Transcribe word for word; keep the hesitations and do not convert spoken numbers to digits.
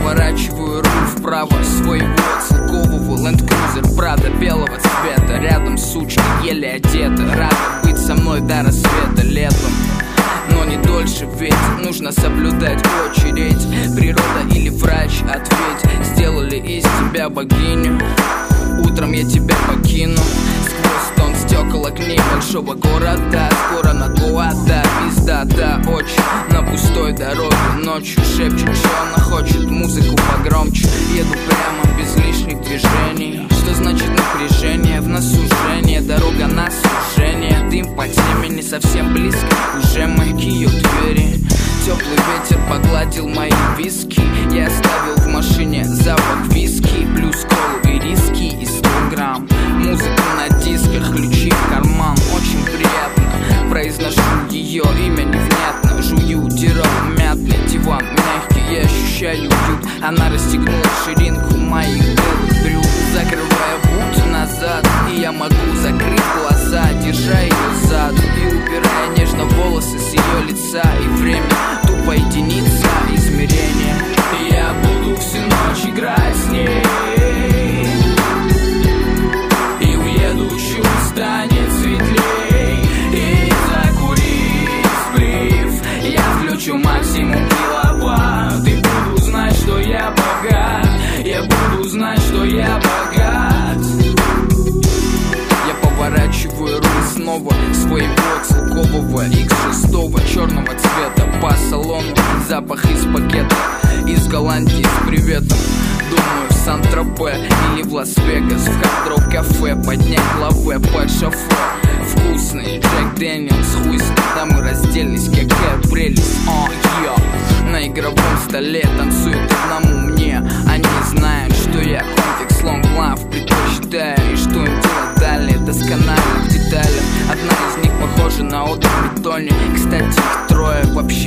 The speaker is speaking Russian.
поворачиваю руль вправо своего целкового ленд-крузер Прада белого цвета. Рядом сучка еле одета, рада быть со мной до рассвета летом. Но не дольше, ведь нужно соблюдать очередь. Природа или врач, ответь, сделали из тебя богиню. Утром я тебя покину. Сквозь тон стекол огней большого города. Скоро на Гуада, пиздата очень. На пустой дороге ночью шепчет, что она хочет музыку погромче. Еду прямо без лишних движений. Что значит напряжение? В носу жжение, дорога на сужение. Дым по темени совсем близко, уже мы к ее двери. Теплый ветер погладил мои виски. Я оставил в машине запах виски, плюс колу и риски и сто грамм. Музыка на дисках, ключи в карман. Очень приятно, произношу ее имя невнятно. Жую деревом мятный диван мягкий, я ощущаю уют. Она расстегнула ширинку моих белых брюк, закрывая путь назад, и я могу закрыть глаза, держа ее зад и убирая нежно волосы с ее лица. И время тупо единица измерения. Я буду всю ночь играть с ней и уеду, чуть станет светлей. И закурив сплив, я включу максимум киловатт. И буду знать, что я богат. Я буду знать, что я богат. Я поворачиваю руль снова своего целкового икс шесть черного цвета. По салону запах из пакета, из Голландии с приветом. Думаю, в Сан-Тропе или в Лас-Вегас, в хард-рок кафе поднять лаве под шофе. Вкусный Джек Дэниелс, хуй, когда мы разделись, какая прелесть. О, йо, на игровом столе танцуют одному мне. Они знают, что я контекст long love предпочитаю, и что им делать далее досконально в деталях. Одна из них похожа на отдых в бетоне. Кстати, их трое, вообще